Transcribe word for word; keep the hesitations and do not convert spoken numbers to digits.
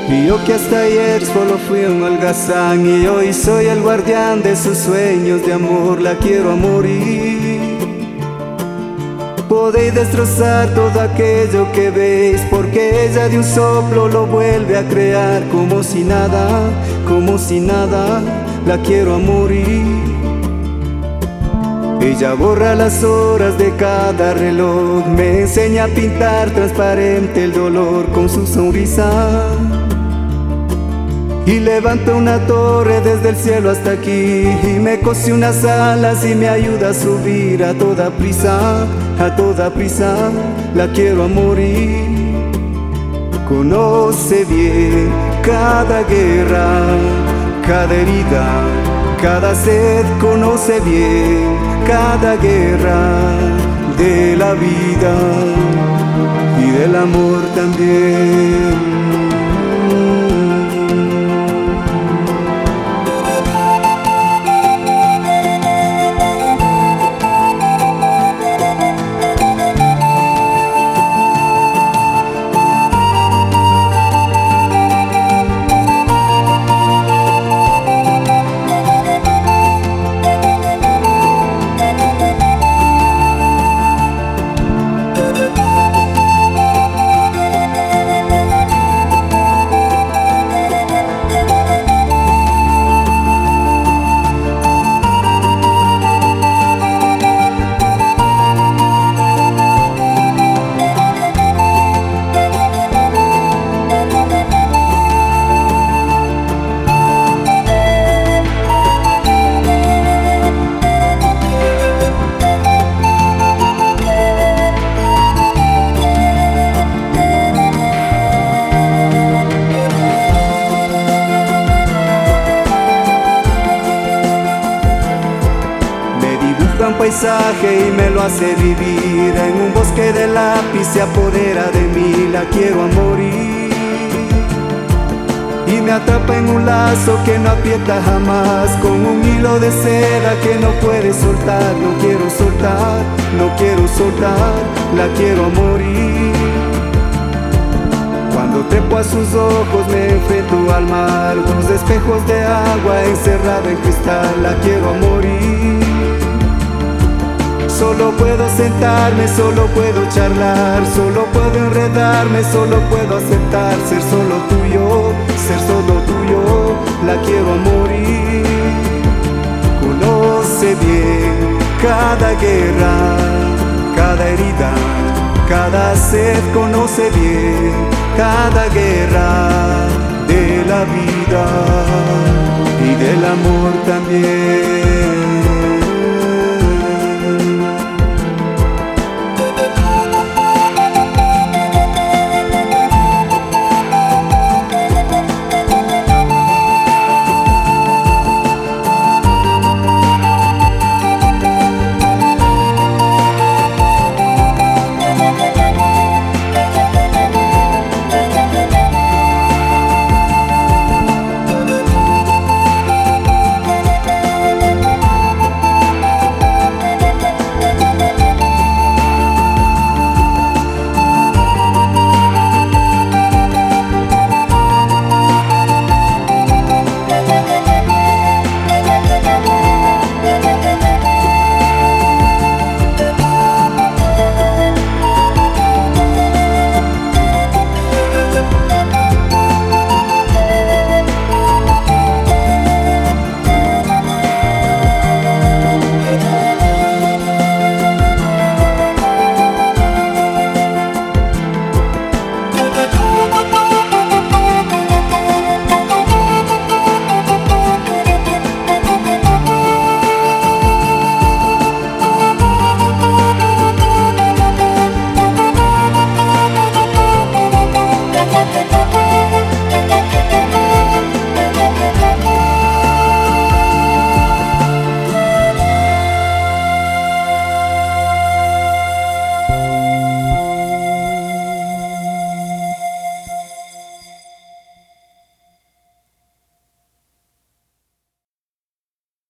Y yo que hasta ayer solo fui un holgazán, y hoy soy el guardián de sus sueños de amor. La quiero a morir. Podéis destrozar todo aquello que veis, porque ella de un soplo lo vuelve a crear. Como si nada, como si nada, la quiero a morir. Ella borra las horas de cada reloj, me enseña a pintar transparente el dolor con su sonrisa. Y levanta una torre desde el cielo hasta aquí, y me cose unas alas y me ayuda a subir a toda prisa, a toda prisa, la quiero a morir. Conoce bien cada guerra, cada herida, cada sed, conoce bien cada guerra de la vida y del amor también. Un paisaje y me lo hace vivir, en un bosque de lápiz se apodera de mí. La quiero a morir y me atrapa en un lazo que no aprieta jamás, con un hilo de seda que no puede soltar. No quiero soltar, no quiero soltar, la quiero a morir. Cuando trepo a sus ojos me enfrento al mar, dos espejos de agua encerrado en cristal. La quiero a morir. Solo puedo sentarme, solo puedo charlar, solo puedo enredarme, solo puedo aceptar ser solo tuyo, ser solo tuyo, la quiero a morir. Conoce bien cada guerra, cada herida, cada sed, conoce bien cada guerra de la vida y del amor también. We'll be right back.